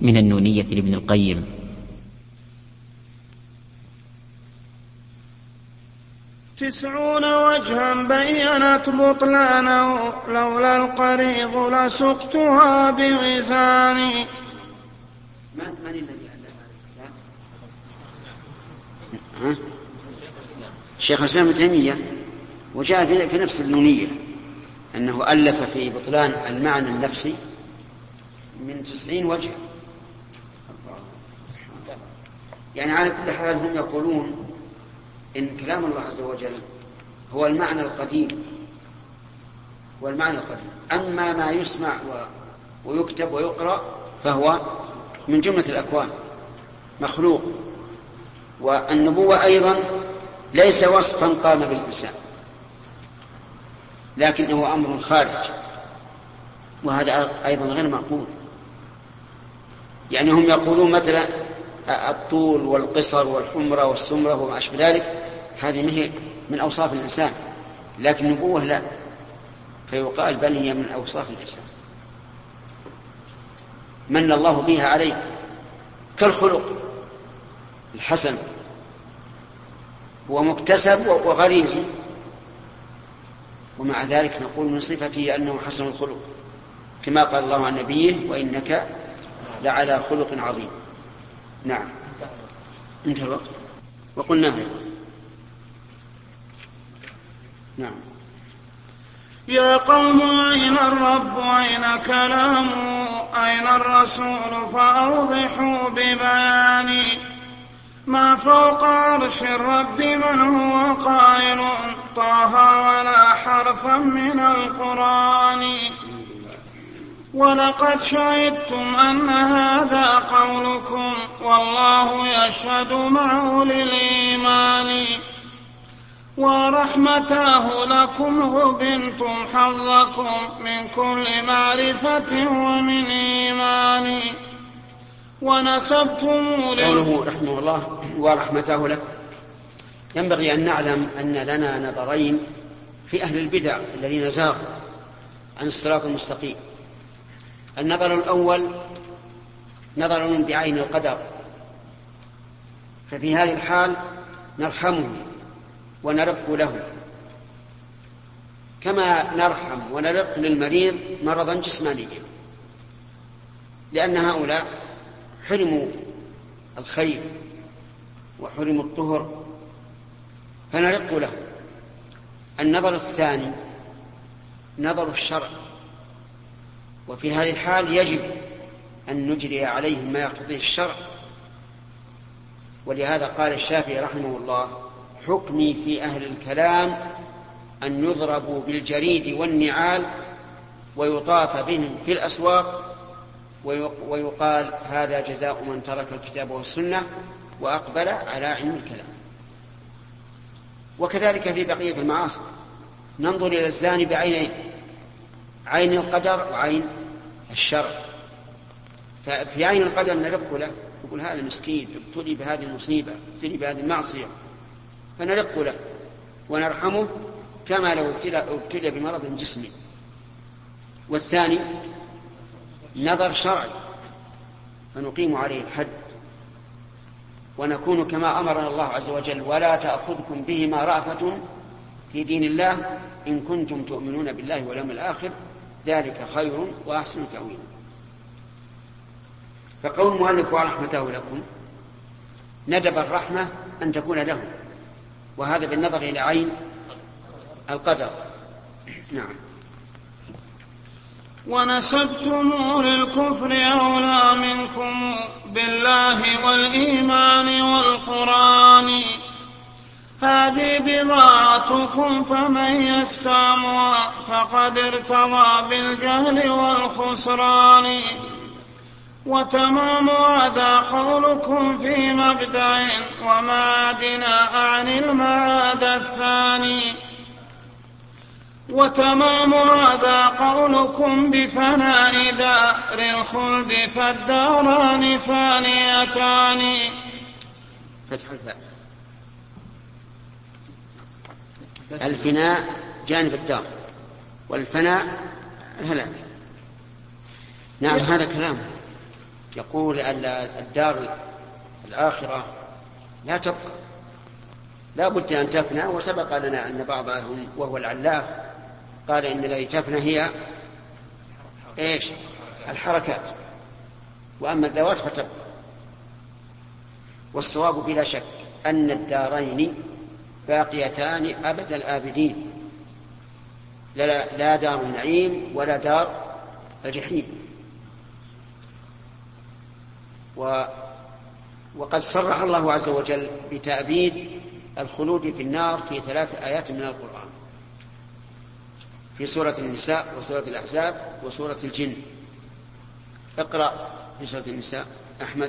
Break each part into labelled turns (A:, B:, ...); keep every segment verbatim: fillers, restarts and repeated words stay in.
A: من النونية لابن القيم.
B: تسعون وجها بينت بطلانه لولا القريض لسقتها بوزاني.
C: من الذي ألف؟ الشيخ الإسلام ابن تيمية، وجاء في نفس النونية أنه ألف في بطلان المعنى النفسي من تسعين وجه. يعني على كل حال هم يقولون إن كلام الله عز وجل هو المعنى القديم، هو المعنى القديم. أما ما يسمع ويكتب ويقرأ فهو من جملة الأكوان مخلوق. والنبوة أيضا ليس وصفا قام بالإنسان، لكنه أمر خارج، وهذا أيضا غير مقبول. يعني هم يقولون مثلا الطول والقصر والحمرة والسمرة وما أشبه ذلك، هذه من أوصاف الإنسان، لكن النبوة لا، فيقال بل هي من أوصاف الإنسان من الله بها عليه، كالخلق الحسن هو مكتسب وغريزي، ومع ذلك نقول من صفته أنه حسن الخلق، كما قال الله عن نبيه وإنك لعلى خلق عظيم. نعم، انتهى الوقت وقلناه. نعم.
B: يا قوم أين الرب أين كلام أين الرسول فأوضحوا ببياني. ما فوق عرش الرب من هو قائل طه ولا حرفا من القرآن. ولقد شهدتم أن هذا قولكم والله يشهد مع أولي الإيمان. ورحمته لكم غبنتم حظكم من كل معرفة ومن إيمان. ونسبتم
C: قوله رحمه الله ورحمته لكم، ينبغي أن نعلم أن لنا نظرين في أهل البدع الذين زاغوا عن الصراط المستقيم. النظر الأول نظر بعين القدر، ففي هذه الحال نرحمه ونرق له كما نرحم ونرق للمريض مرضا جسمانيا، لأن هؤلاء حرموا الخير وحرموا الطهر فنرق له. النظر الثاني نظر الشرع، وفي هذه الحال يجب أن نجري عليهم ما يقتضيه الشرع. ولهذا قال الشافعي رحمه الله حكمي في أهل الكلام أن يضربوا بالجريد والنعال ويطاف بهم في الأسواق ويقال هذا جزاء من ترك الكتاب والسنة وأقبل على علم الكلام. وكذلك في بقية المعاصي ننظر إلى الزاني بعينين، عين القدر وعين الشرع. ففي عين القدر نرق له، يقول هذا مسكين ابتلي بهذه المصيبة، ابتلي بهذه المعصية، فنرق له ونرحمه كما لو ابتلي بمرض جسمي. والثاني نظر شرعي فنقيم عليه الحد ونكون كما أمرنا الله عز وجل ولا تأخذكم بهما رأفة في دين الله إن كنتم تؤمنون بالله واليوم الآخر ذلك خير وأحسن تأويلا. فقول المؤلف ورحمته لكم ندب الرحمة أن تكون له، وهذا بالنظر إلى عين القدر. نعم.
B: ونسبتم للكفر أولى منكم بالله والإيمان والقرآن. هذه بضاعتكم فمن يستعمها فقد ارتضى بالجهل والخسران. وتمام هذا قولكم في مبدأ ومعادنا عن المعاد الثاني. وتمام هذا قولكم بفناء دار الخلد فالداران فانيتان.
C: فتح الفاء. الفناء جانب الدار والفناء الهلاك. نعم هذا كلام يقول أن الدار الآخرة لا تبقى، لا بد أن تفنى. وسبق لنا أن بعضهم وهو العلاف قال إن الذي تفنى هي إيش؟ الحركات، وأما الذوات فتبقى. والصواب بلا شك أن الدارين باقيتان أبد الآبدين، لا, لا دار النعيم ولا دار الجحيم. و وقد صرح الله عز وجل بتأبيد الخلود في النار في ثلاث آيات من القرآن، في سورة النساء وسورة الأحزاب وسورة الجن. اقرأ في سورة النساء أحمد.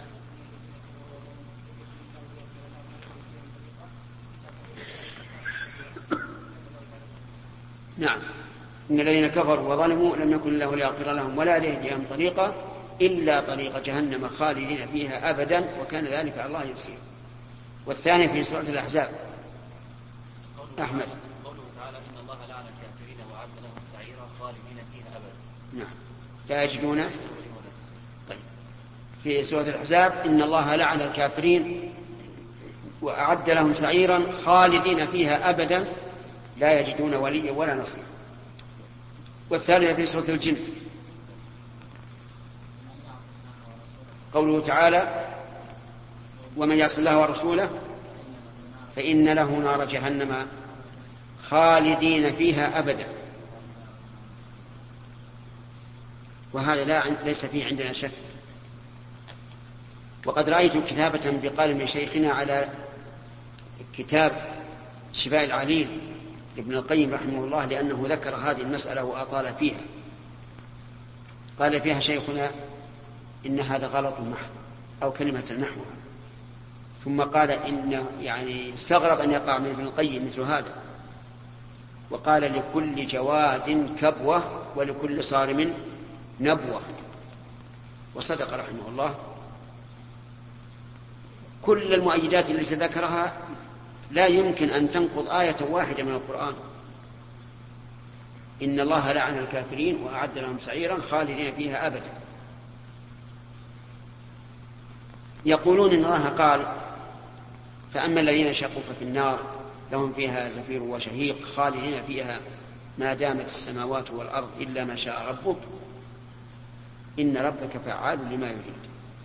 C: نعم. إن الذين كفروا وظلموا لم يكن الله ليغفر لهم ولا ليهديهم طريقا إلا طريق جهنم خالدين فيها أبدا وكان ذلك على الله يسير. والثانية في سورة الأحزاب أحمد.
D: قوله تعالى إن الله لعن الكافرين وأعد لهم سعيرا خالدين فيها أبدا.
C: نعم. لا يجدون. طيب. في سورة الأحزاب إن الله لعن الكافرين وأعد لهم سعيرا خالدين فيها أبدا لا يجدون وليا ولا نصيرا. والثالثة في سورة الجن قوله تعالى ومن يعص الله ورسوله فإن له نار جهنم خالدين فيها أبدا. وهذا لا ليس فيه عندنا شك. وقد رأيت كتابة بقلم شيخنا على كتاب شفاء العليل ابن القيم رحمه الله، لأنه ذكر هذه المسألة وأطال فيها. قال فيها شيخنا إن هذا غلط محض أو كلمة نحوها، ثم قال إن يعني استغرب أن يقع من ابن القيم مثل هذا، وقال لكل جواد كبوة ولكل صارم نبوة. وصدق رحمه الله. كل المؤيدات التي ذكرها لا يمكن أن تنقض آية واحدة من القرآن. إن الله لعن الكافرين وأعد لهم سعيرا خالدين فيها أبدا. يقولون إن الله قال فأما الذين شقوا ففي النار لهم فيها زفير وشهيق خالدين فيها ما دامت السماوات والأرض إلا ما شاء ربك إن ربك فعال لما يريد.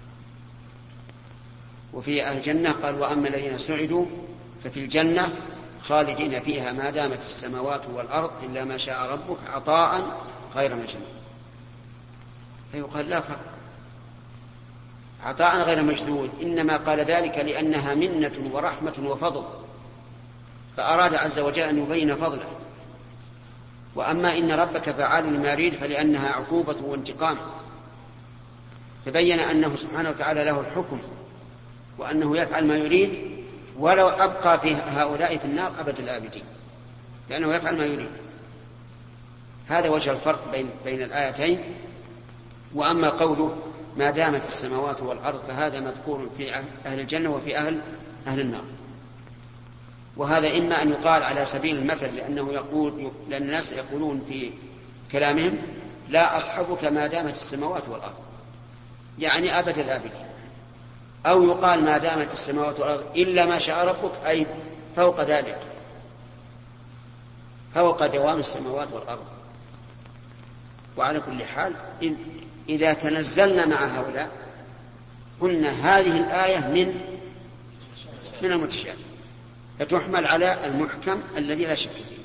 C: وفي أهل الجنة قال وأما الذين سعدوا ففي الجنة خالدين فيها ما دامت السماوات والأرض إلا ما شاء ربك عطاء غير مجنون. فيقال لا فرق، عطاء غير مجدود، إنما قال ذلك لأنها منة ورحمة وفضل، فأراد عز وجل أن يبين فضله. وأما إن ربك فعال لما يريد فلأنها عقوبة وانتقام، فبين أنه سبحانه وتعالى له الحكم وأنه يفعل ما يريد ولو أبقى في هؤلاء في النار أبد الآبدين، لأنه يفعل ما يريد. هذا وجه الفرق بين, بين الآيتين. وأما قوله ما دامت السماوات والأرض فهذا مذكور في أهل الجنة وفي أهل, أهل النار. وهذا إما أن يقال على سبيل المثل، لأنه يقول لأن الناس يقولون في كلامهم لا أصحبك ما دامت السماوات والأرض، يعني أبد الآبدين. أو يقال ما دامت السماوات والأرض إلا ما شاء ربك، أي فوق ذلك، فوق دوام السماوات والأرض. وعلى كل حال إذا تنزلنا مع هؤلاء قلنا هذه الآية من من المتشابه، فتحمل على المحكم الذي لا شك فيه.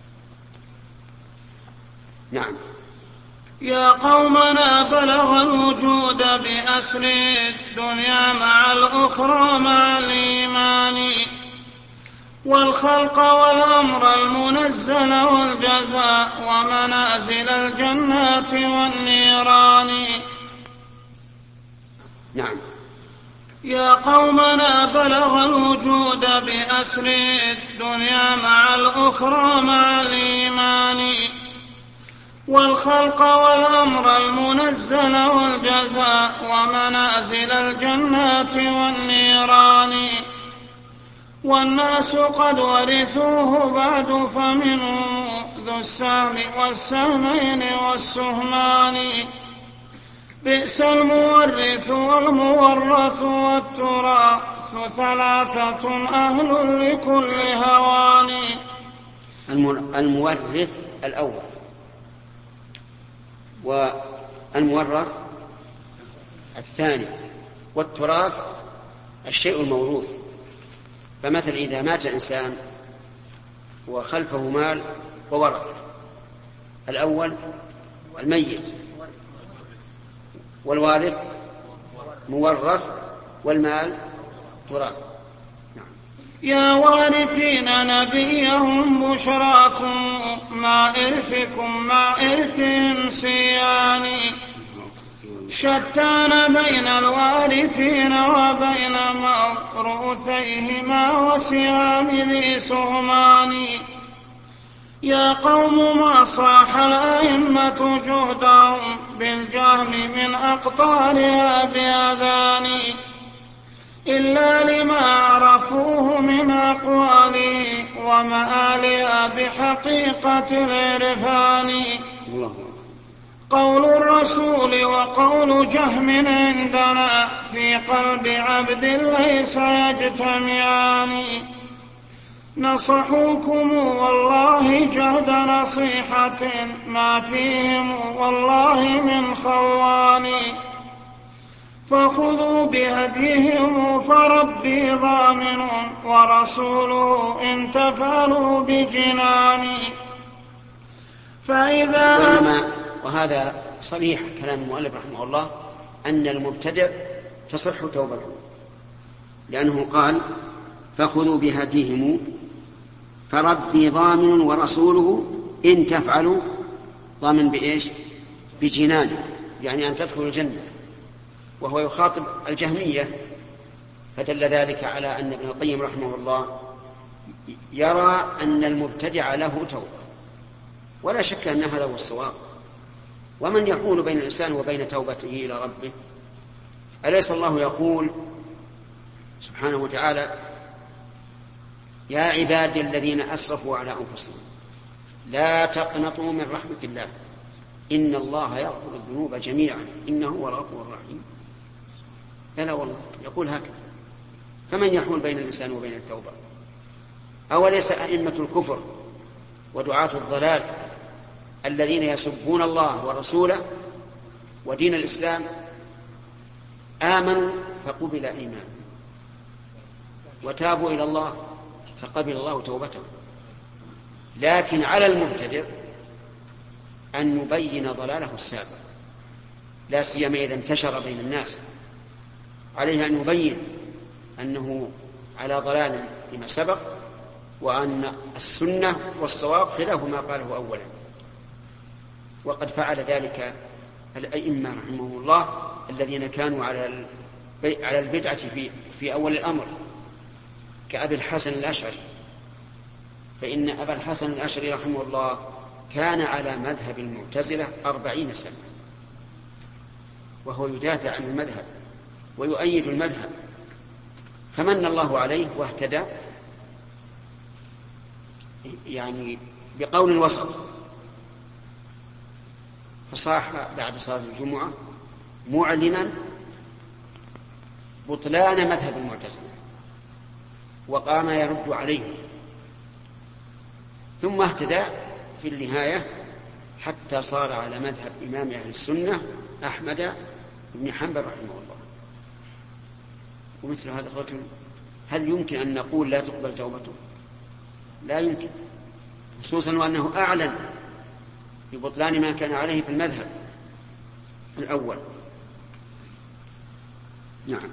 C: نعم.
B: يا قومنا بلغ الوجود بأسر الدنيا مع الأخرى مع الإيمان، والخلق والأمر المنزل والجزاء ومنازل الجنات والنيران.
C: نعم.
B: يا قومنا بلغ الوجود بأسر الدنيا مع الأخرى مع الإيمان، والخلق والأمر المنزل والجزاء ومنازل الجنات والنيران. والناس قد ورثوه بعد فمنهم ذو السهم والسهمين والسهمان، بئس المورث والمورث والتراث ثلاثة أهل لكل هوان.
C: المورث الأول، والمورث الثاني، والتراث الشيء الموروث. فمثل إذا مات إنسان وخلفه مال وورث، الأول الميت، والوارث مورث، والمال تراث. نعم.
B: يا وارثين نبيهم بشراكم مع إرثكم مع إرثهم سيان. شتان بين الوارثين وبين موروثيهما وسهام ذي سهمان. يا قوم ما صاح الأئمة جهدهم بالجهم من أقطارها بأذان، إلا لما عرفوه من أقواله ومآلها بحقيقة العرفان. قول الرسول وقول جهم عندنا في قلب عبد ليس يجتمعان. نصحوكم والله جهد نصيحة ما فيهم والله من خوان. فخذوا بهديهم فربي ضامن ورسوله إن تفعلوا بجنان. فإذا
C: وهذا صريح كلام المؤلف رحمه الله أن المبتدع تصح توبته، لأنه قال فخذوا بهديهم فربي ضامن ورسوله إن تفعلوا. ضامن بإيش؟ بجنان، يعني أن تدخلوا الجنة، وهو يخاطب الجهمية. فدل ذلك على أن ابن القيم رحمه الله يرى أن المبتدع له توبة، ولا شك أن هذا هو الصواب. ومن يحول بين الإنسان وبين توبته إلى ربه؟ أليس الله يقول سبحانه وتعالى يا عبادي الذين أسرفوا على أنفسهم لا تقنطوا من رحمة الله إن الله يغفر الذنوب جميعا إنه هو الغفور الرحيم. لا والله يقول هكذا. فمن يحول بين الإنسان وبين التوبة؟ أوليس أئمة الكفر ودعاة الضلال الذين يسبون الله ورسوله ودين الإسلام آمنوا فقبل إيمان، وتابوا إلى الله فقبل الله توبتهم. لكن على المبتدع أن يبين ضلاله السابق، لا سيما إذا انتشر بين الناس، عليه أن يبين أنه على ضلال فيما سبق، وأن السنة والصواب خلاف ما قاله أولا. وقد فعل ذلك الأئمة رحمه الله الذين كانوا على على البدعة في في أول الأمر، كأبي الحسن الأشعري. فإن أبا الحسن الأشعري رحمه الله كان على مذهب المعتزلة أربعين سنة، وهو يدافع عن المذهب ويؤيد المذهب، فمن الله عليه واهتدى يعني بقول الوسط، فصاح بعد صلاة الجمعة معلنا بطلان مذهب المعتزلة، وقام يرد عليه، ثم اهتدى في النهاية حتى صار على مذهب إمام أهل السنة أحمد بن حنبل رحمه الله. ومثل هذا الرجل هل يمكن أن نقول لا تقبل توبته؟ لا يمكن، خصوصا وأنه أعلن ببطلان ما كان عليه في المذهب الأول. نعم.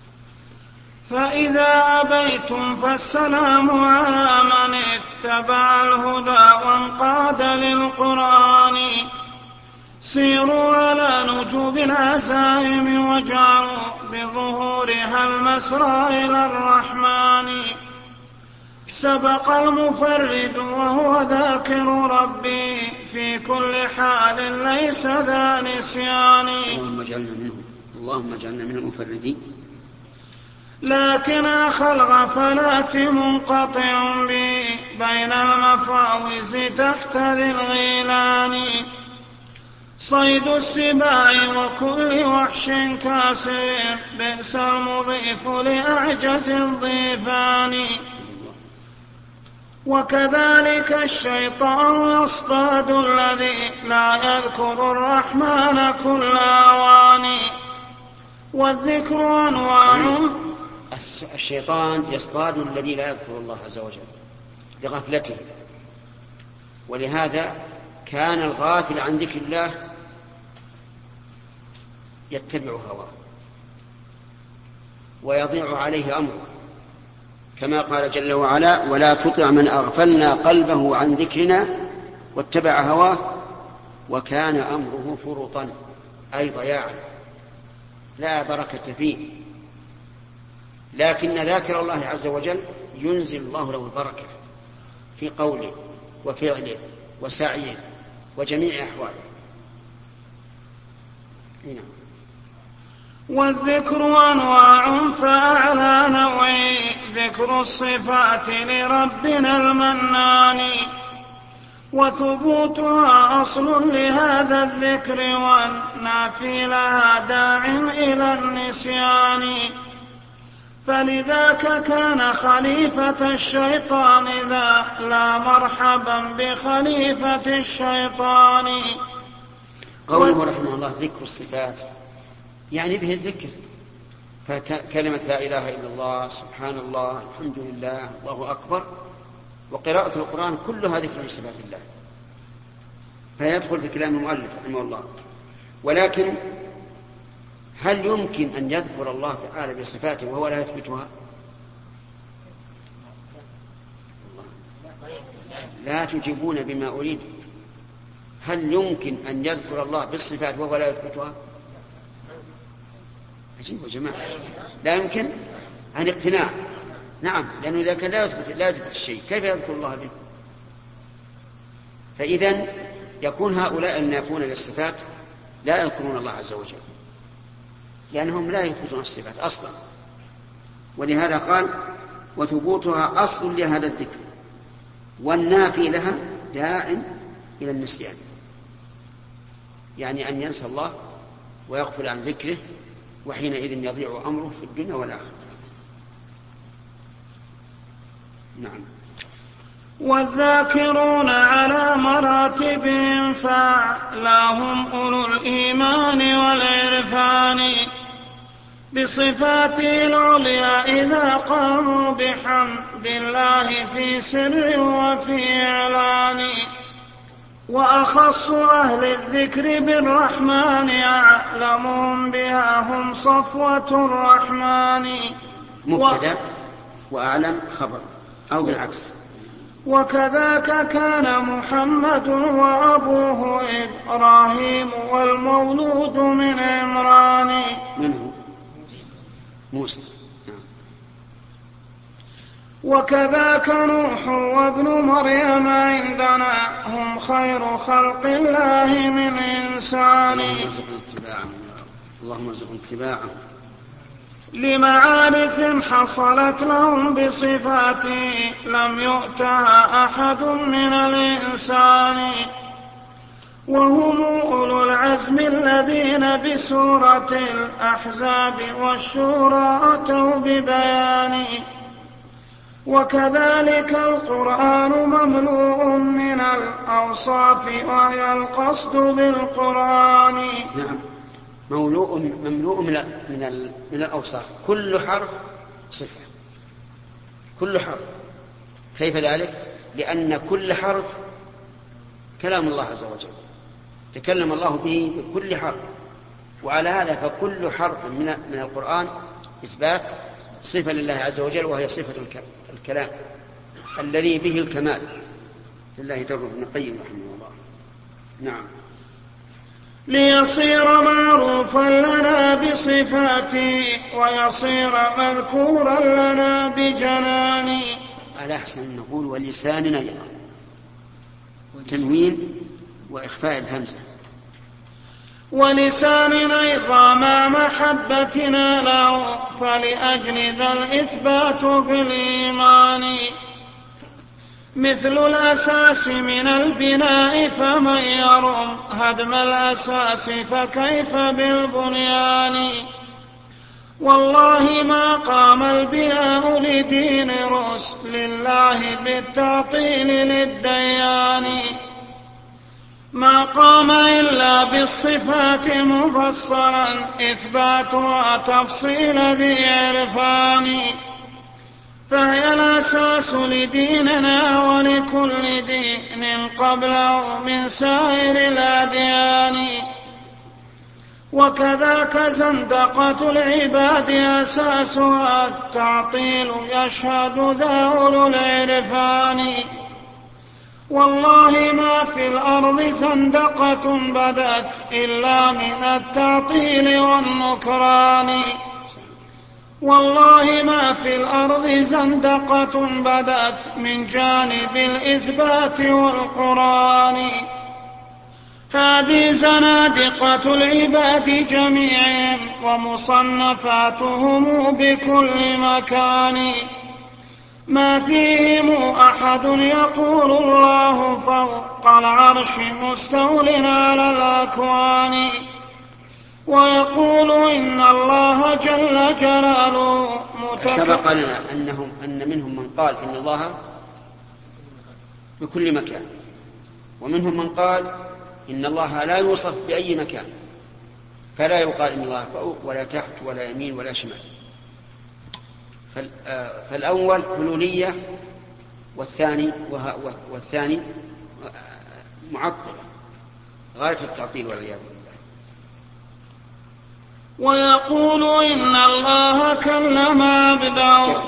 B: فإذا أبيتم فالسلام على من اتبع الهدى وانقاد للقرآن. سيروا على نجوب العزائم واجعلوا بظهورها المسرى إلى الرحمن. سبق المفرد وهو ذاكر ربي في كل حال ليس ذا نسيان.
C: اللهم اجعلنا منهم، اللهم اجعلنا من المفردين.
B: لكن أخى الغفلات منقطع بي بين المفاوز تحت ذي الغيلان. صيد السباع وكل وحش كاسر بئس المضيف لأعجز الضيفان. وكذلك الشيطان يصطاد الذي لا يذكر الرحمن كل أوان. والذكر أنواع.
C: الشيطان يصطاد الذي لا يذكر الله عز وجل لغفلته، ولهذا كان الغافل عن ذكر الله يتبع هواه ويضيع عليه أمره، كما قال جل وعلا: ولا تطع من أغفلنا قلبه عن ذكرنا واتبع هواه وكان أمره فرطا، أي ضياعا لا بركة فيه. لكن ذاكر الله عز وجل ينزل الله له البركة في قوله وفعله وسعيه وجميع أحواله. هنا.
B: والذكر أنواع فأعلى نوعي ذكر الصفات لربنا المنان. وثبوتها أصل لهذا الذكر والنافي لها داع إلى النسيان. فلذاك كان خليفة الشيطان ذا لا مرحبا بخليفة الشيطان.
C: قوله رحمه الله ذكر الصفات يعني به الذكر، فكلمة لا إله إلا الله، سبحان الله، الحمد لله، الله أكبر، وقراءة القرآن كلها ذكر لصفات الله، فيدخل في كلام المؤلف رحمه الله. ولكن هل يمكن أن يذكر الله تعالى بصفاته وهو لا يثبتها؟ لا تجيبون بما أريد. هل يمكن أن يذكر الله بالصفات وهو لا يثبتها؟ عجيب يا جماعة، لا يمكن عن اقتناع. نعم، لأنه إذا كان لا يثبت لا يثبت الشيء كيف يذكر الله به؟ فإذن يكون هؤلاء النافون للصفات لا يذكرون الله عز وجل، لأنهم لا يثبتون الصفات أصلا. ولهذا قال: وثبوتها أصل لهذا الذكر والنافي لها داع إلى النسيان، يعني أن ينسى الله ويغفل عن ذكره، وحينئذ يضيع أمره في الدنيا والآخرة. نعم.
B: والذاكرون على مراتبهم فأعلاهم أولو الإيمان والعرفان بصفاته العليا إذا قاموا بحمد الله في سر وفي إعلان. وأخص أهل الذكر بالرحمن أعلمهم بها هم صفوة الرحمن.
C: مبتدأ وأعلم خبر أو بالعكس.
B: وكذاك كان محمد وأبوه إبراهيم والمولود من عمران.
C: منه موسى.
B: وكذاك نوح وابن مريم عندنا هم خير خلق الله من إنسان.
C: اللهم ارزقنا اتباعه
B: لمعارف حصلت لهم بصفاته لم يؤتها أحد من الإنسان. وهم أولو العزم الذين بسورة الأحزاب والشورى أتوا ببيان. وكذلك القرآن مملوء من الأوصاف وهي القصد بالقرآن.
C: نعم، مملوء مملوء من من من الأوصاف، كل حرف صفة، كل حرف. كيف ذلك؟ لأن كل حرف كلام الله عز وجل، تكلم الله به بكل حرف، وعلى هذا فكل حرف من من القرآن إثبات صفة لله عز وجل، وهي صفة الكلام الذي به الكمال لله تعالى. ابن القيم رحمه الله. نعم.
B: ليصير معروفا لنا بصفاته ويصير مذكورا لنا بجنانه.
C: على أحسن نقول ولساننا يرى، تنوين وإخفاء الهمزة.
B: ولساننا أيضا مع محبتنا له فلأجل ذا الإثبات في الإيمان. مثل الأساس من البناء فمن يرم هدم الأساس فكيف بالبنيان. والله ما قام البناء لدين رسل الله بالتعطيل للديان، ما قام إلا بالصفات مفصلا إثباتها تفصيل ذي عرفان، فهي الأساس لديننا ولكل دين قبله من سائر الأديان. وكذاك زندقة العباد أساسها التعطيل يشهد ذا أولو العرفان. والله ما في الأرض زندقة بدت إلا من التعطيل والنكران. والله ما في الأرض زندقة بدت من جانب الإثبات والقرآن. هذه زنادقة العباد جميعهم ومصنفاتهم بكل مكان، ما فيهم أحد يقول الله فوق العرش مستول على الأكوان، ويقول إن الله جل جلاله متكلم.
C: سبق لنا أنهم أن منهم من قال إن الله بكل مكان، ومنهم من قال إن الله لا يوصف بأي مكان، فلا يقال إن الله فوق ولا تحت ولا يمين ولا شمال. فالأول حلولية والثاني والثاني معطلة غاية التعطيل والعياذ بالله.
B: ويقول إن الله كلم عبده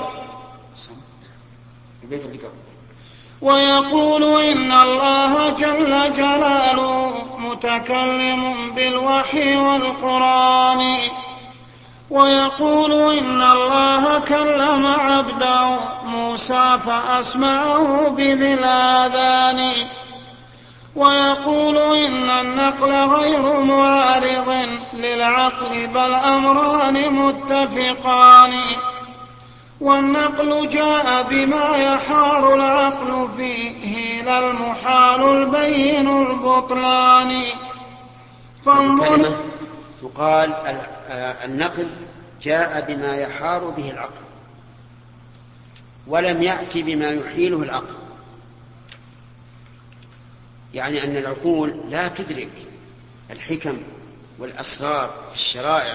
B: ويقول إن الله جل جلاله متكلم بالوحي والقرآن. ويقول إن الله كلم عبده موسى فأسمعه بذي الآذان. ويقول إن النقل غير معارض للعقل بل أمران متفقان. والنقل جاء بما يحار العقل فيه لا المحال البين البطلان.
C: فانظر تقال النقل جاء بما يحار به العقل ولم يأتي بما يحيله العقل، يعني أن العقول لا تدرك الحكم والأسرار في الشرائع،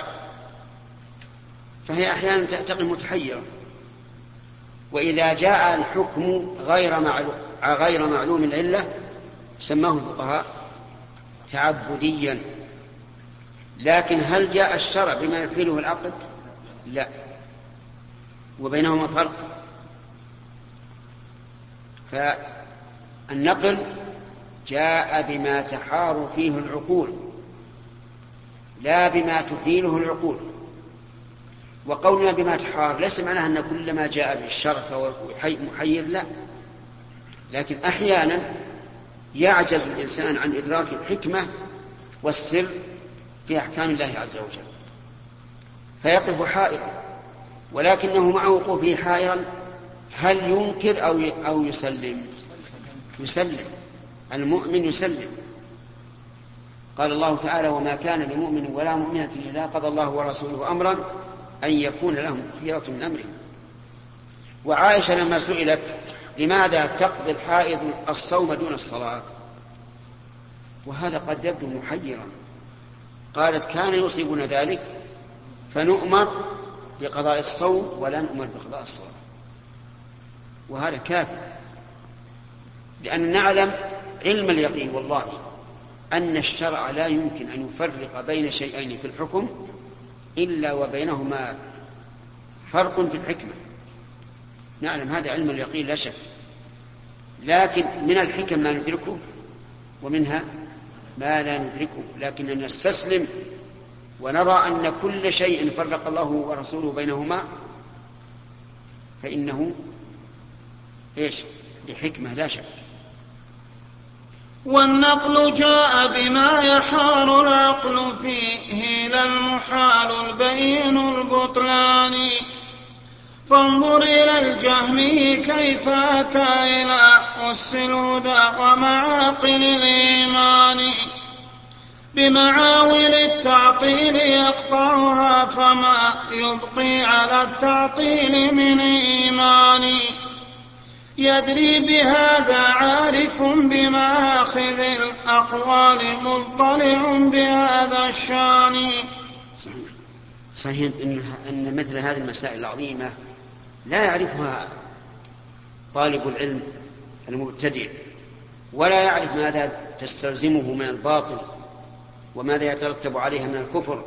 C: فهي أحيانا تأتي متحيرة. وإذا جاء الحكم غير معلوم, غير معلوم العلة سماه الفقهاء تعبديا. لكن هل جاء الشرع بما يحيله العقل؟ لا، وبينهما فرق. فالنقل جاء بما تحار فيه العقول لا بما تحيله العقول. وقولنا بما تحار ليس معناه أن كل ما جاء بالشرع فهو محير، لا، لكن أحيانا يعجز الإنسان عن إدراك الحكمة والسر في أحكام الله عز وجل فيقف حائرا، ولكنه مع وقوفه حائرا هل ينكر أو أو يسلم؟ يسلم. المؤمن يسلم. قال الله تعالى: وما كان لمؤمن ولا مؤمنة إذا قضى الله ورسوله أمرا أن يكون لهم خيرة من أمرهم. وعائشة لما سئلت لماذا تقضي الحائض الصوم دون الصلاة وهذا قد يبدو محيرا، قالت: كان يصيبنا ذلك فنؤمر بقضاء الصوم ولا نؤمر بقضاء الصلاة. وهذا كافي، لأن نعلم علم اليقين والله أن الشرع لا يمكن أن يفرق بين شيئين في الحكم إلا وبينهما فرق في الحكمة. نعلم هذا علم اليقين لا شك، لكن من الحكم ما ندركه ومنها ما لا ندركه، لكن نستسلم ونرى أن كل شيء فرق الله ورسوله بينهما فإنه إيش؟ لحكمة لا شك.
B: والنقل جاء بما يحار العقل فيه لا المحال البين البطلان. فانظر إلى الجهمي كيف أتى إلى أس الهدى ومعاقل الإيمان بمعاول التعطيل يقطعها فما يبقي على التعطيل من إيمان يدري بهذا عارف بمآخذ الأقوال مطلع بهذا الشان.
C: صحيح أن مثل هذه المسائل العظيمة لا يعرفها طالب العلم المبتدئ ولا يعرف ماذا تستلزمه من الباطل وماذا يترتب عليها من الكفر،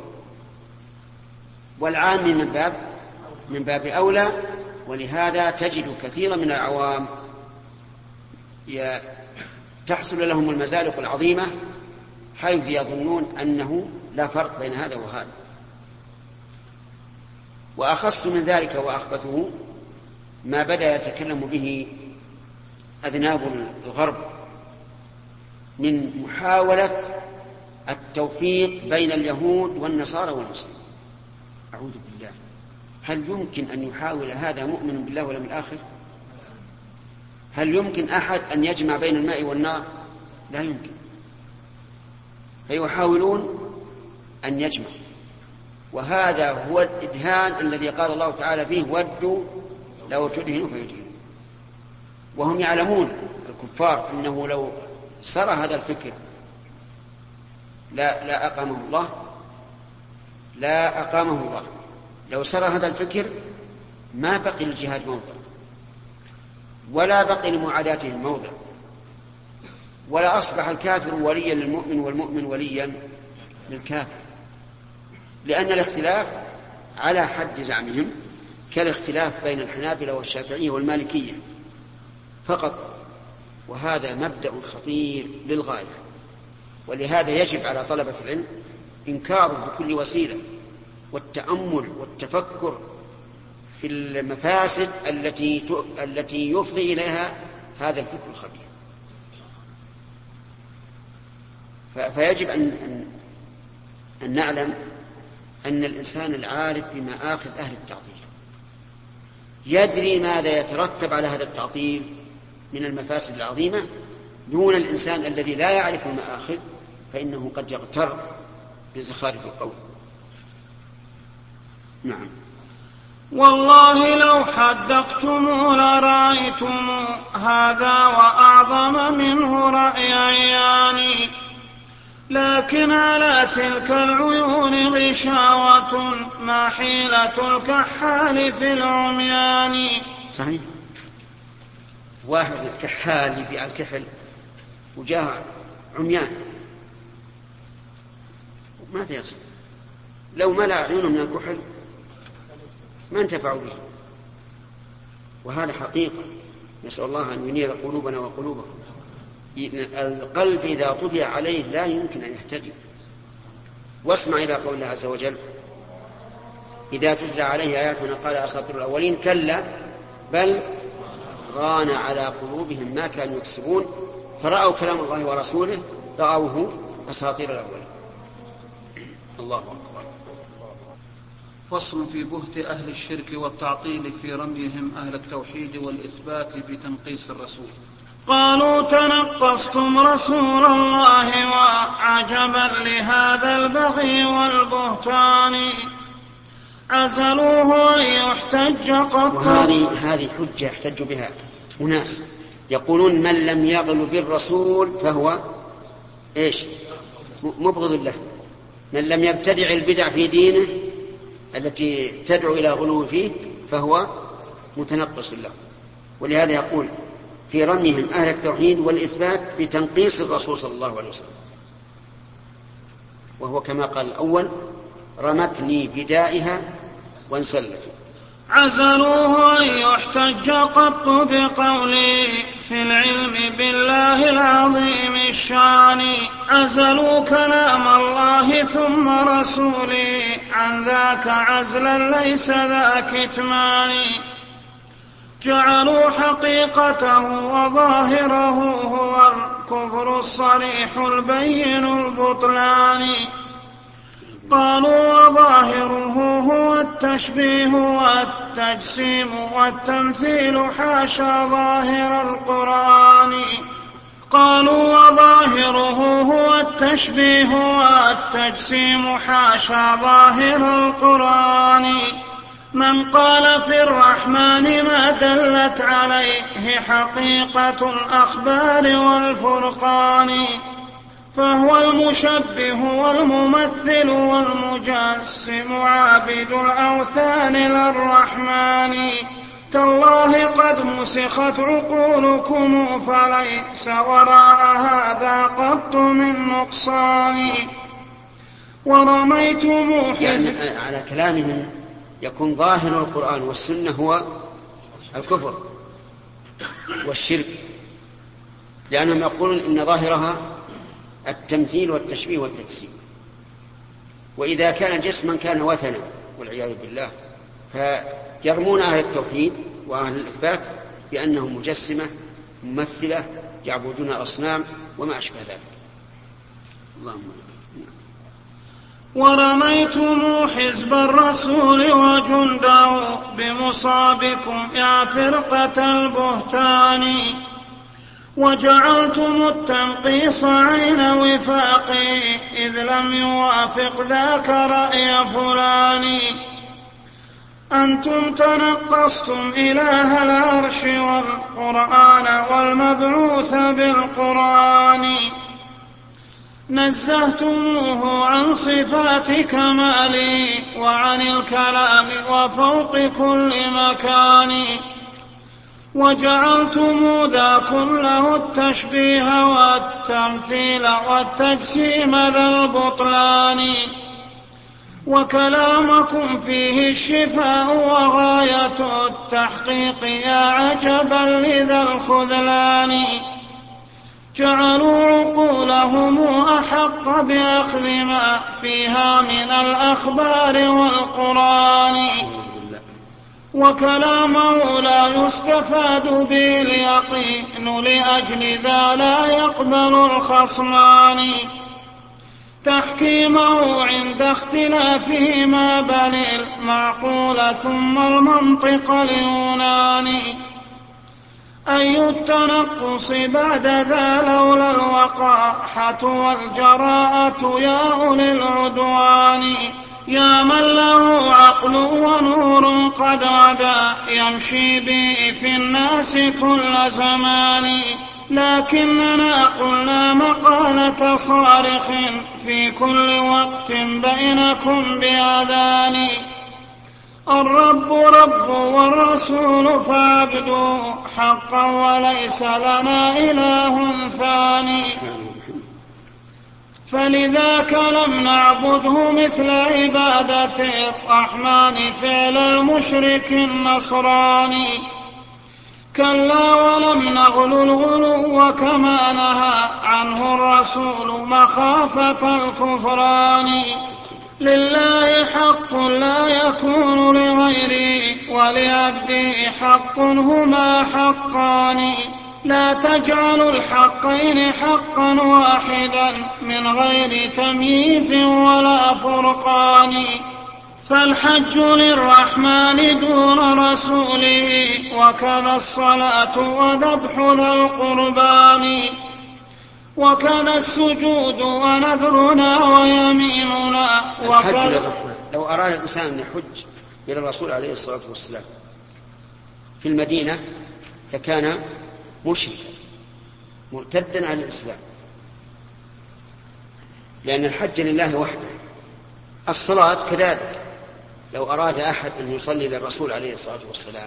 C: والعام من باب من باب أولى. ولهذا تجد كثيرا من العوام تحصل لهم المزالق العظيمة حيث يظنون أنه لا فرق بين هذا وهذا. وأخص من ذلك وأخبثه ما بدأ يتكلم به أذناب الغرب من محاولة التوفيق بين اليهود والنصارى والمسلمين. أعوذ بالله، هل يمكن أن يحاول هذا مؤمن بالله واليوم الآخر؟ هل يمكن أحد أن يجمع بين الماء والنار؟ لا يمكن. فيحاولون أن يجمعوا، وهذا هو الإدهان الذي قال الله تعالى فيه ودوا لو تدهنوا فيدهنوا. وهم يعلمون الكفار أنه لو سرى هذا الفكر لا لا أقامه الله لا أقامه الله لو سرى هذا الفكر ما بقي للجهاد موضع، ولا بقي لمعاداته موضع، ولا أصبح الكافر وليا للمؤمن والمؤمن وليا للكافر، لأن الاختلاف على حد زعمهم كالاختلاف بين الحنابلة والشافعية والمالكية فقط، وهذا مبدأ خطير للغاية. ولهذا يجب على طلبة العلم إنكاره بكل وسيلة، والتأمل والتفكر في المفاسد التي التي يفضي إليها هذا الفكر الخبيث. فيجب أن أن نعلم أن الإنسان العارف بمآخذ أهل التعطيل يدري ماذا يترتب على هذا التعطيل من المفاسد العظيمة، دون الإنسان الذي لا يعرف المآخذ فإنه قد يغتر بزخارف القول. نعم.
B: والله لو حدقتم لرأيتم هذا وأعظم منه رأيان، لكن على تلك العيون غشاوة ما حيلة الكحال في العميان.
C: صحيح، واحد الكحال يبيع الكحل وجاء عميان ماذا يقصد؟ لو ملأ عيونهم من الكحل ما انتفعوا به، وهذا حقيقة. نسأل الله أن ينير قلوبنا وقلوبكم. القلب إذا طبع عليه لا يمكن أن يهتدي. واسمع إلى قول الله عز وجل: إذا تتلى عليه آياتنا قال أساطير الأولين، كلا بل ران على قلوبهم ما كانوا يكسبون فرأوا كلام الله ورسوله رأوه أساطير الأولين. الله أكبر.
E: فصل في بهت أهل الشرك والتعطيل في رميهم أهل التوحيد والإثبات بتنقيص الرسول.
B: قالوا تنقصتم رسول الله وعجبا لهذا البغي والبهتان، عزلوه أن يحتج قط.
C: وهذه هذه حجة يحتج بها أناس يقولون من لم يغل بالرسول فهو إيش؟ مبغض له. من لم يبتدع البدع في دينه التي تدعو إلى غلو فيه فهو متنقص له. ولهذا يقول في رميهم أهل التوحيد والإثبات بتنقيص الرسول صلى الله عليه وسلم، وهو كما قال الأول: رمتني بدائها وانسلت.
B: عزلوه أن يحتج قط بقولي في العلم بالله العظيم الشان، عزلوا كلام الله ثم رسولي عن ذاك عزلا ليس ذا كتمان، جعلوا حقيقته وظاهره هو الكفر الصريح البين البطلان، قالوا وظاهره هو التشبيه والتجسيم والتمثيل حاشا ظاهر القرآن قالوا وظاهره هو التشبيه والتجسيم حاشا ظاهر القرآن من قال في الرحمن ما دلت عليه حقيقة الأخبار والفرقان فهو المشبه والممثل والمجسم عابد الأوثان للرحمن تالله قد مسخت عقولكم فليس وراء هذا قط من نقصان ورميتم
C: يعني على كلامهم يكون ظاهر القرآن والسنة هو الكفر والشرك لأنهم يقولون إن ظاهرها التمثيل والتشبيه والتجسيم وإذا كان جسما كان وثنا والعياذ بالله فيرمون أهل التوحيد وأهل الإثبات بأنهم مجسمة ممثلة يعبدون الأصنام وما أشبه ذلك. اللهم
B: ورميتم حزب الرسول وجنده بمصابكم يا فرقة البهتان وجعلتم التنقيص عين وفاقي إذ لم يوافق ذاك رأي فلان أنتم تنقصتم إله العرش والقرآن والمبعوث بالقرآن نزهتموه عن صفات كماله وعن الكلام وفوق كل مكان وجعلتم ذا كله التشبيه والتمثيل والتجسيم ذا البطلان وكلامكم فيه الشفاء وغاية التحقيق يا عجبا لذا الخذلان جعلوا عقولهم أحق بأخذ ما فيها من الأخبار والقرآن وكلامه لا يستفاد به اليقين لأجل ذا لا يقبل الخصمان تحكيمه عند اختلافهما بل المعقول ثم المنطق اليوناني أي التنقص بعد ذا لولا الوقاحة والجراءة يا أولي العدوان يا من له عقل ونور قد غدا يمشي به في الناس كل زمان لكننا قلنا مقالة صارخ في كل وقت بينكم بأذان الرب رب والرسول فاعبدوا حقا وليس لنا إله ثاني فلذاك لم نعبده مثل عبادة الرحمن فعل المشرك النصراني كلا ولم نغل الغلو كما نهى عنه الرسول مخافة الكفران لله حق لا يكون لغيره ولعبده حق هما حقان لا تجعلوا الحقين حقا واحدا من غير تمييز ولا فرقان فالحج للرحمن دون رسوله وكذا الصلاة وذبح ذا القربان وكذا السجود ونذرنا ويميننا وكذا
C: لو أراد الإنسان أن يحج إلى الرسول عليه الصلاة والسلام في المدينة لكان مشركا مرتدا عن الإسلام لأن الحج لله وحده الصلاة كذلك لو أراد أحد أن يصلي للرسول عليه الصلاة والسلام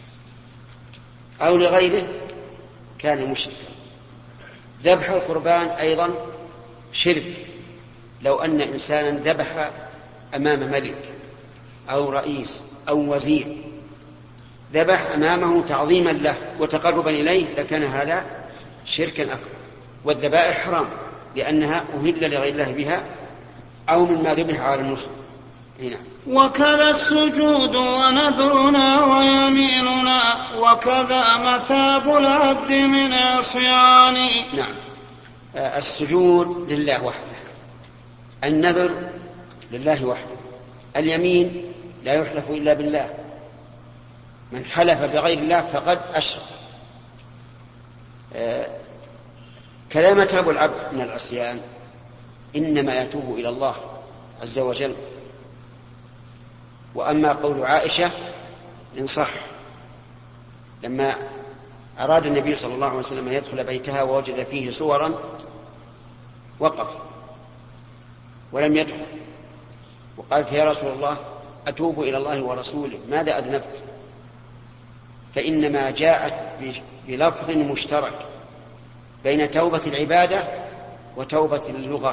C: أو لغيره كان مشركا ذبح القربان أيضا شرك لو أن إنسانا ذبح أمام ملك أو رئيس أو وزير ذبح أمامه تعظيما له وتقربا إليه لكان هذا شركا أكبر والذبائح حرام لأنها أهل لغير الله بها أو مما ذبح على النصب هنا.
B: وكذا السجود ونذرنا ويميننا وكذا مثاب العبد من عصيان.
C: نعم السجود لله وحده النذر لله وحده. اليمين لا يحلف إلا بالله، من حلف بغير الله فقد أشرك. آه كذا ما تاب العبد من العصيان إنما يتوب إلى الله عز وجل. وأما قول عائشة إن صح لما أراد النبي صلى الله عليه وسلم أن يدخل بيتها ووجد فيه صورا وقف ولم يدخل، وقالت يا رسول الله أتوب إلى الله ورسوله ماذا أذنبت؟ فإنما جاءت بلفظ مشترك بين توبة العبادة وتوبة اللغة،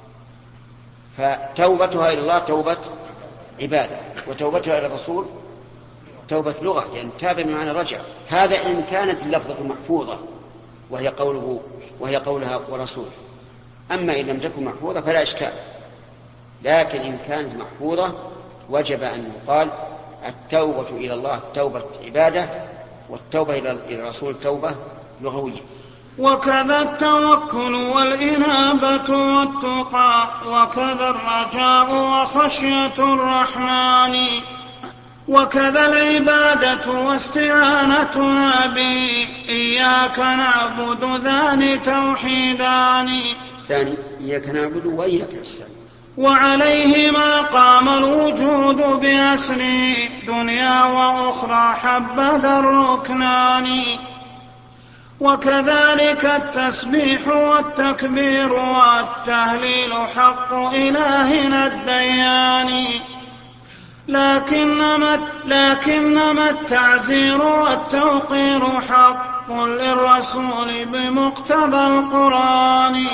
C: فتوبتها إلى الله توبة عبادة، وتوبتها إلى الرسول توبة لغة، لأن يعني تاب بمعنى رجع. هذا إن كانت اللفظة محفوظة وهي قوله وهي قولها ورسوله. أما إن لم تكن محفوظة فلا إشكال، لكن إن كانت محفوظة وجب أن يقال التوبة إلى الله توبة عبادة، والتوبة إلى الرسول توبة لغوية.
B: وكذا التوكل والإنابة والتقى، وكذا الرجاء وخشية الرحمن، وكذا العبادة واستعانتنا به، إياك نعبد ذان توحيدان.
C: ثاني إياك نعبد وإياك نستعين.
B: وعليهما قام الوجود بأسر، دنيا وأخرى حبذا الركنان. وكذلك التسبيح والتكبير والتهليل حق إلهنا الديان، لكنما, لكنما التعزير والتوقير حق للرسول بمقتضى القرآن.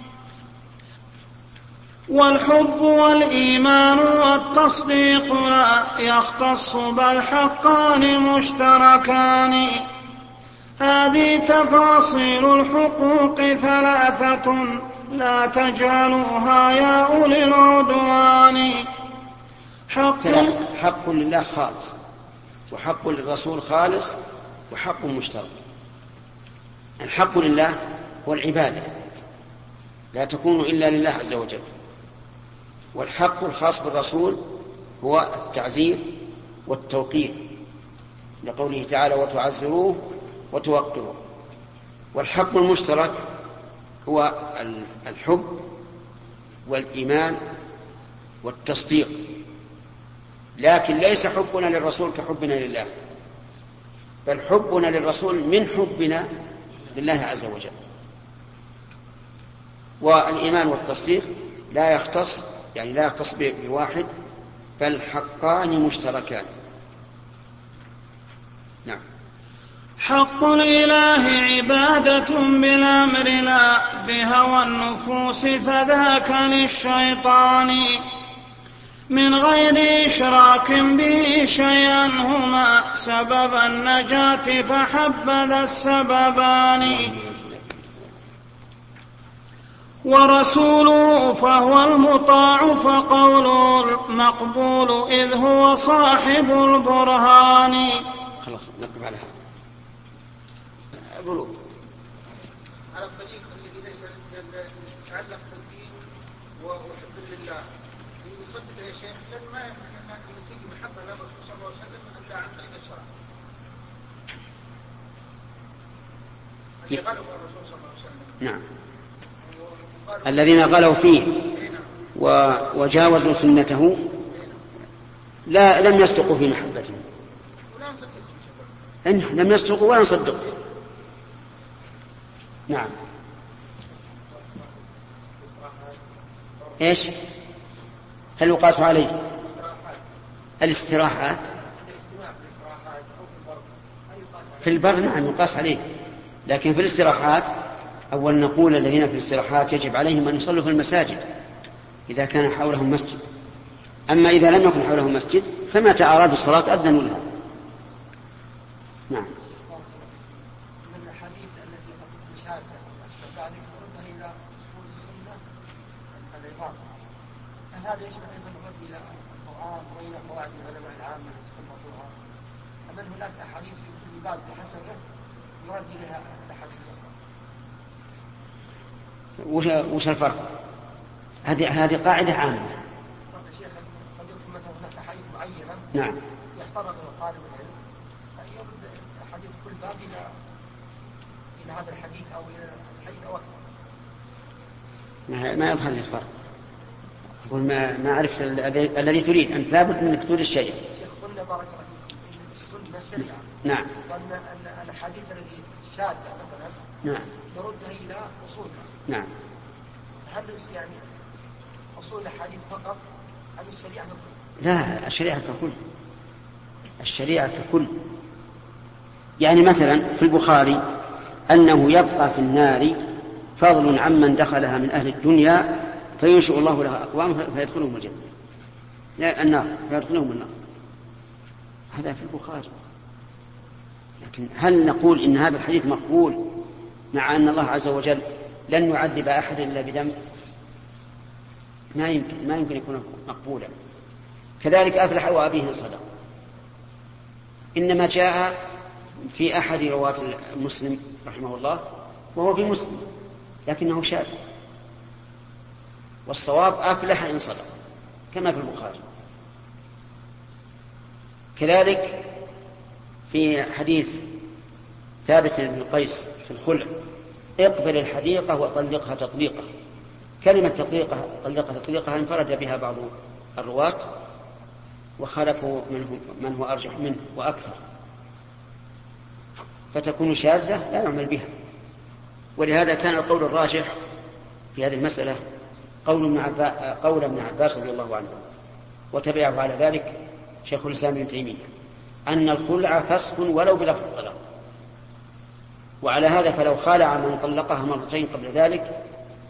B: والحب والإيمان والتصديق لا يختص بل حقان مشتركان. هذه تفاصيل الحقوق ثلاثة لا تجعلوها يا أولي العدوان.
C: حق, حق لله خالص، وحق للرسول خالص، وحق مشترك. الحق لله هو العبادة لا تكون إلا لله عز وجل، والحق الخاص بالرسول هو التعزير والتوقير لقوله تعالى وتعزروه وتوقروه. والحق المشترك هو الحب والإيمان والتصديق، لكن ليس حبنا للرسول كحبنا لله، بل حبنا للرسول من حبنا لله عز وجل. والإيمان والتصديق لا يختص يعني لا يختص بواحد بل حقان مشتركان. نعم.
B: حق الإله عبادة بالأمر لا بهوى النفوس، فذاك للشيطان من غير إشراك به شيئا هما سبب النجاة فحبذا السببان. ورسوله فهو المطاع فقوله المقبول إذ هو صاحب البرهان.
C: خلاص نقف على هذا. أقول
F: على الطريق الذي ليس يتعلق بالدين وحب لله يصدق يا شيخ لأنه ما يمكن محبة للرسول صلى الله عليه وسلم إلا عن طريق الشرع. اللي غلبوا الرسول صلى الله عليه وسلم.
C: نعم. الذين غلوا فيه وجاوزوا سنته لا لم يصدقوا في محبته، إن لم يصدقوا ولا نصدقوا. نعم. إيش هل يقاس عليه الاستراحات في البر؟ نعم يقاس عليه، لكن في الاستراحات أول نقول الذين في الاستراحات يجب عليهم أن يصلوا في المساجد إذا كان حولهم مسجد، أما إذا لم يكن حولهم مسجد فمتى أرادوا الصلاة أذنوا لها. نعم.
G: من الأحاديث التي قد تشاهد وأشبه ذلك وردها إلى أصول السنة العظام، هل هذا يشبه أيضا الرد إلى القرآن وإلى قواعد العلماء العامة التي استنبطوها؟ أم أن هناك أحاديث في كل باب بحسبه يرد إليها الأحاديث؟
C: وش الفرق؟ هذه هذه قاعدة عامة.
G: معينة
C: نعم
G: يحفظها من طالب العلم فيرد حديث كل باب إلى إلى هذا الحديث أو إلى الحديث أو أكثر.
C: ما, ما يظهر لي الفرق. أقول ما ما عرفت الذي تريد أنت لابد منك تريد الشيء.
G: شيخ قلنا بارك الله فيكم إن السنة شريعة.
C: نعم.
G: وأن أن الحديث الذي شاذة مثلا
C: نعم
G: نردها إلى أصولها.
C: نعم.
G: هل يعني أصول الحديث فقط أم الشريعة ككل؟
C: لا الشريعة ككل. الشريعة ككل. يعني مثلا في البخاري أنه يبقى في النار فضل عمن دخلها من أهل الدنيا فينشئ الله لها أقوام فيدخلهم الجنة النار فيدخلهم النار. هذا في البخاري. لكن هل نقول إن هذا الحديث مقبول مع أن الله عز وجل لن يعذب أحد إلا بدم؟ ما يمكن ما يمكن يكون مقبولا. كذلك أفلح وأبيه صدق إنما جاء في أحد رواة مسلم رحمه الله وهو في مسلم لكنه شاذ، والصواب أفلح إن صدق كما في البخاري. كذلك في حديث ثابت بن قيس في الخلع اقبل الحديقة وطلقها تطليقة. كلمة تطليقها طلقها تطليقها انفرد بها بعض الرواة وخالفوا من هو أرجح منه وأكثر، فتكون شاذة لا يعمل بها. ولهذا كان القول الراجح في هذه المسألة قول ابن عباس, قول ابن عباس رضي الله عنه، وتبعه على ذلك شيخ الإسلام ابن تيمية، أن الخلع فسخ ولو بلفظ الطلاق. وعلى هذا فلو خالع من طلقها مرتين قبل ذلك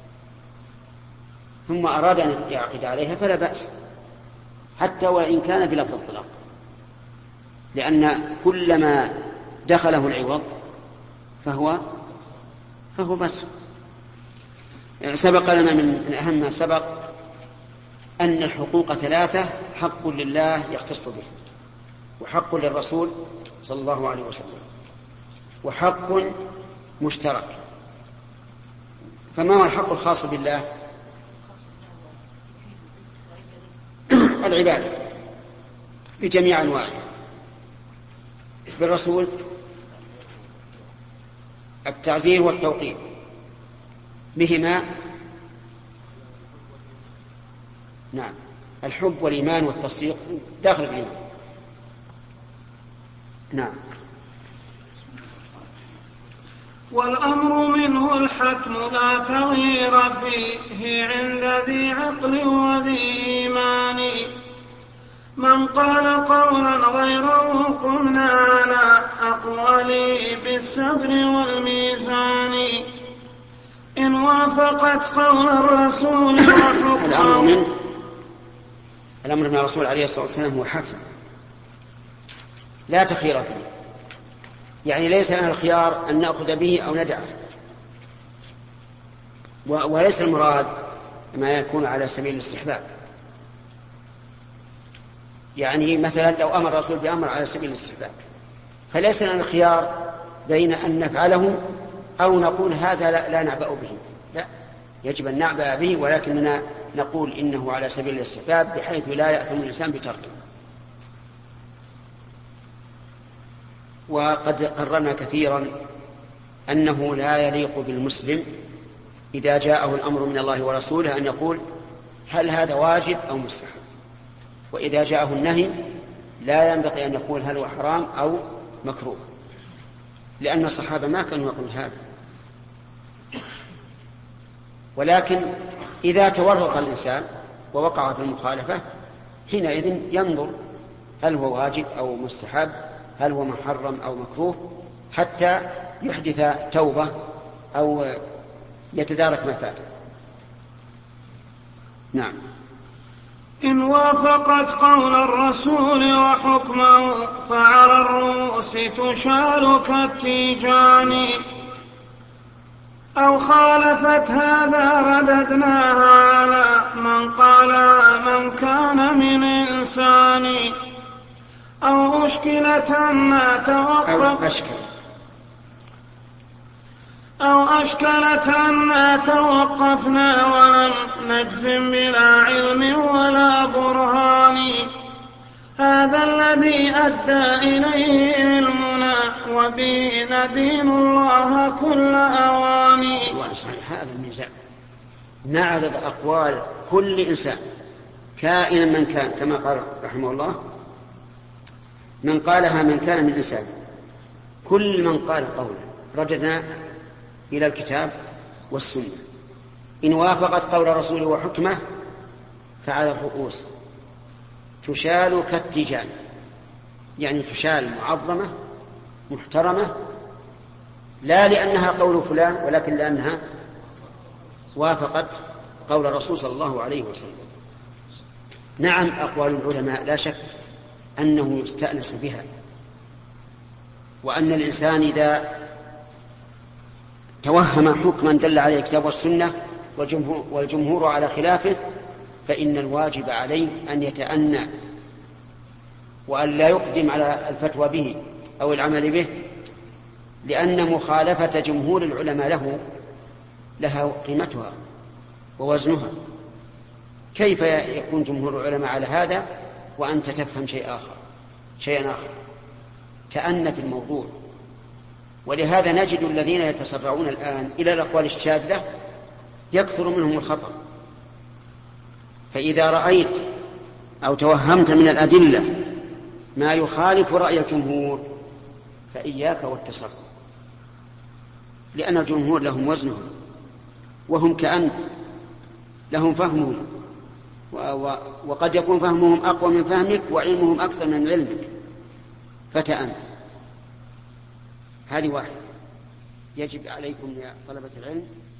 C: ثم أراد أن يعقد عليها فلا بأس حتى وإن كان بلفظ الطلاق، لأن كلما دخله العوض فهو فهو بس. سبق لنا من أهم ما سبق أن الحقوق ثلاثة: حق لله يختص به، وحق للرسول صلى الله عليه وسلم، وحق مشترك. فما هو الحق الخاص بالله؟ العبادة بجميع أنواعها. بالرسول التعزير والتوقير، بهما نعم الحب والإيمان والتصديق داخل الإيمان. نعم.
B: والأمر منه الحتم لا تغيير فيه عند ذي عقل وذي إيمان. من قال قولا غيره قمنا على أقواله بالصبر والميزان. إن وافقت قول الرسول وحكمه.
C: الأمر من الأمر من الرسول عليه الصلاة والسلام هو حتم لا تخير فيه، يعني ليس لنا الخيار أن نأخذ به أو ندعه، وليس المراد ما يكون على سبيل الاستحباب. يعني مثلا لو أمر الرسول بأمر على سبيل الاستحباب فليس لنا الخيار بين أن نفعله أو نقول هذا لا, لا نعبأ به، لا، يجب أن نعبأ به، ولكننا نقول إنه على سبيل الاستحباب بحيث لا يأثم الإنسان بتركه. وقد قررنا كثيرا أنه لا يليق بالمسلم إذا جاءه الأمر من الله ورسوله أن يقول هل هذا واجب أو مستحب، وإذا جاءه النهي لا ينبغي أن يقول هل هو حرام أو مكروه، لأن الصحابة ما كانوا يقول هذا. ولكن إذا تورط الإنسان ووقع في المخالفة حينئذ ينظر هل هو واجب أو مستحب، هل هو محرم أو مكروه، حتى يحدث توبة أو يتدارك ما فاته. نعم.
B: إن وافقت قول الرسول وحكمه فعلى الرؤوس تشال كالتيجان. أو خالفت هذا رددناها على من قال من كان من إنسان. أو أشكلت ما توقف
C: أو أشكل
B: أو أشكلت أن توقفنا ولم نجزم بلا علم ولا برهان. هذا الذي أدى إليه علمنا وبه ندين الله كل أواني.
C: هذا الميزان نعرض أقوال كل إنسان كائنا من كان، كما قال رحمه الله من قالها من كان من إنسان، كل من قال قولا رددنا إلى الكتاب والسنة، إن وافقت قول رسوله وحكمه فعلى الرؤوس تشال كالتيجان، يعني تشال معظمة محترمة، لا لأنها قول فلان ولكن لأنها وافقت قول الرسول صلى الله عليه وسلم. نعم أقوال العلماء لا شك أنه يستأنس بها، وأن الإنسان إذا توهم حكما دل عليه الكتاب والسنة والجمهور, والجمهور على خلافه فإن الواجب عليه أن يتأنى وأن لا يقدم على الفتوى به أو العمل به، لأن مخالفة جمهور العلماء له لها قيمتها ووزنها. كيف يكون جمهور العلماء على هذا وأنت تفهم شيء آخر شيئا آخر؟ تأنى في الموضوع. ولهذا نجد الذين يتسرعون الآن إلى الأقوال الشاذة يكثر منهم الخطأ. فإذا رأيت أو توهمت من الأدلة ما يخالف رأي الجمهور فإياك والتسرع، لأن الجمهور لهم وزنهم وهم كأنت لهم فهمهم، وقد يكون فهمهم أقوى من فهمك وعلمهم أكثر من علمك، فتأمل. هذه واحدة يجب عليكم يا طلبة العلم